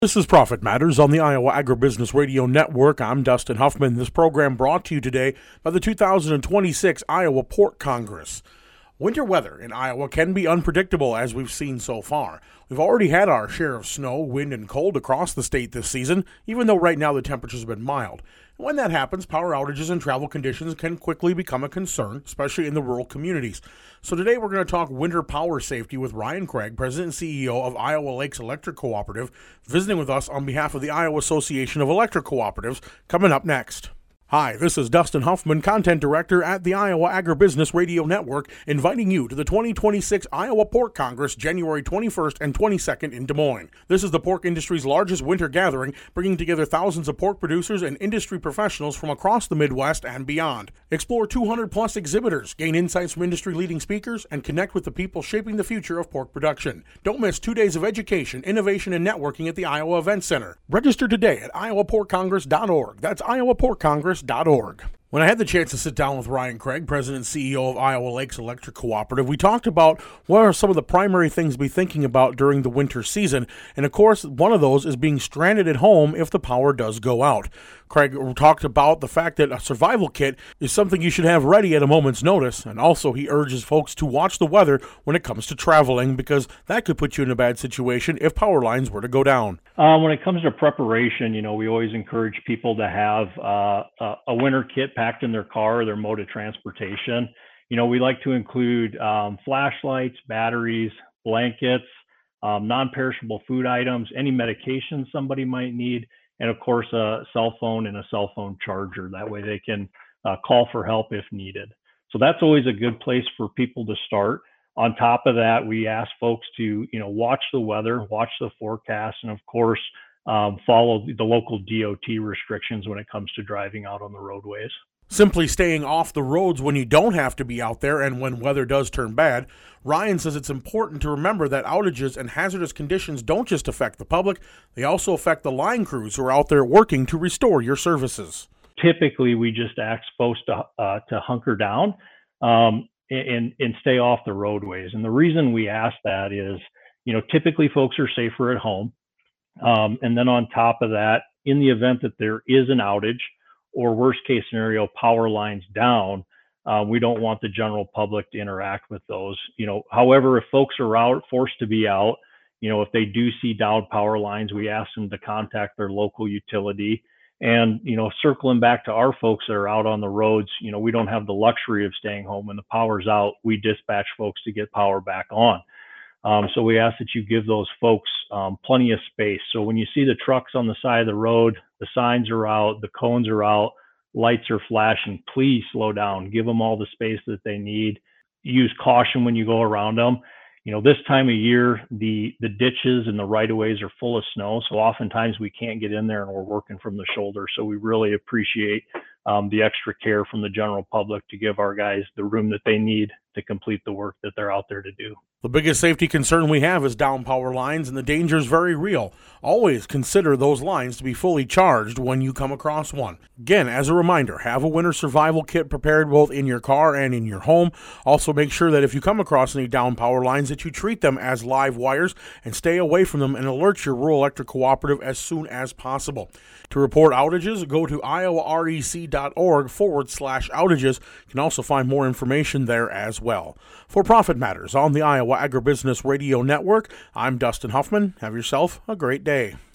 This is Profit Matters on the Iowa Agribusiness Radio Network. I'm Dustin Huffman. This program brought to you today by the 2026 Iowa Pork Congress. Winter weather in Iowa can be unpredictable, as we've seen so far. We've already had our share of snow, wind, and cold across the state this season, even though right now the temperatures have been mild. When that happens, power outages and travel conditions can quickly become a concern, especially in the rural communities. So today we're going to talk winter power safety with Ryan Craig, President and CEO of Iowa Lakes Electric Cooperative, visiting with us on behalf of the Iowa Association of Electric Cooperatives, coming up next. Hi, this is Dustin Huffman, Content Director at the Iowa Agribusiness Radio Network, inviting you to the 2026 Iowa Pork Congress, January 21st and 22nd in Des Moines. This is the pork industry's largest winter gathering, bringing together thousands of pork producers and industry professionals from across the Midwest and beyond. Explore 200-plus exhibitors, gain insights from industry-leading speakers, and connect with the people shaping the future of pork production. Don't miss 2 days of education, innovation, and networking at the Iowa Event Center. Register today at iowaporkcongress.org. That's iowaporkcongress.org. When I had the chance to sit down with Ryan Craig, President and CEO of Iowa Lakes Electric Cooperative, we talked about what are some of the primary things to be thinking about during the winter season. And of course, one of those is being stranded at home if the power does go out. Craig talked about the fact that a survival kit is something you should have ready at a moment's notice. And also, he urges folks to watch the weather when it comes to traveling, because that could put you in a bad situation if power lines were to go down. When it comes to preparation, we always encourage people to have a winter kit packed in their car or their mode of transportation. We like to include flashlights, batteries, blankets, non-perishable food items, any medication somebody might need, and of course a cell phone and a cell phone charger. That way they can call for help if needed. So that's always a good place for people to start. On top of that, we ask folks to, watch the weather, watch the forecast, and of course, follow the local DOT restrictions when it comes to driving out on the roadways. Simply staying off the roads when you don't have to be out there and when weather does turn bad. Ryan says it's important to remember that outages and hazardous conditions don't just affect the public, they also affect the line crews who are out there working to restore your services. Typically, we just ask folks to hunker down and stay off the roadways. And the reason we ask that is, typically folks are safer at home. And then on top of that, in the event that there is an outage or worst case scenario, power lines down, we don't want the general public to interact with those. However, if folks are forced to be out, if they do see downed power lines, we ask them to contact their local utility. And, circling back to our folks that are out on the roads, we don't have the luxury of staying home. When the power's out, we dispatch folks to get power back on. So we ask that you give those folks plenty of space. So when you see the trucks on the side of the road, the signs are out, the cones are out, lights are flashing, please slow down. Give them all the space that they need. Use caution when you go around them. This time of year, the ditches and the right-of-ways are full of snow. So oftentimes we can't get in there and we're working from the shoulder. So we really appreciate the extra care from the general public to give our guys the room that they need to complete the work that they're out there to do. The biggest safety concern we have is down power lines, and the danger is very real. Always consider those lines to be fully charged when you come across one. Again, as a reminder, have a winter survival kit prepared both in your car and in your home. Also, make sure that if you come across any down power lines that you treat them as live wires and stay away from them and alert your rural electric cooperative as soon as possible. To report outages, go to iowarec.org/outages. You can also find more information there as well. For Profit Matters on the Iowa Agribusiness Radio Network, I'm Dustin Huffman. Have yourself a great day.